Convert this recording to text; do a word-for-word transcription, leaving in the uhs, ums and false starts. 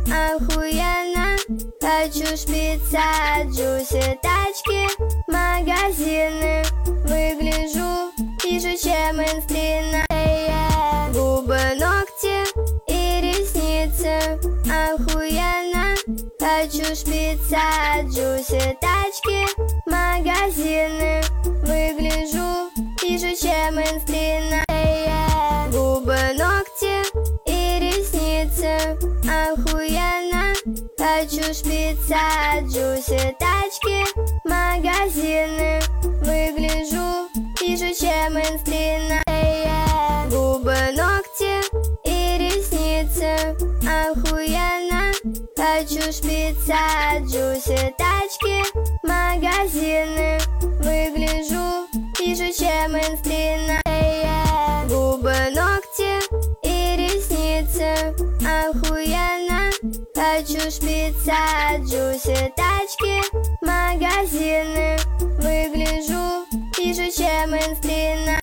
охуенно. Хочу шпица, джуси, тачки, магазины. Выгляжу тише, чем инстрина. Губы, ногти и ресницы, охуенно. Хочу шпица, джуси, тачки, магазины. Выгляжу тише, чем инстрина. Губы, ногти и ресницы, охуенно. Хочу шпица, джуси, тачки, магазины. Выгляжу тише, чем инстрина. Губы, ногти и ресницы, охуенно. Хочу шпица, джуси, тачки, магазины. Выгляжу тише, чем инстрина. Губы, ногти и ресницы, охуенно. Хочу шпица, джуси, тачки, магазины.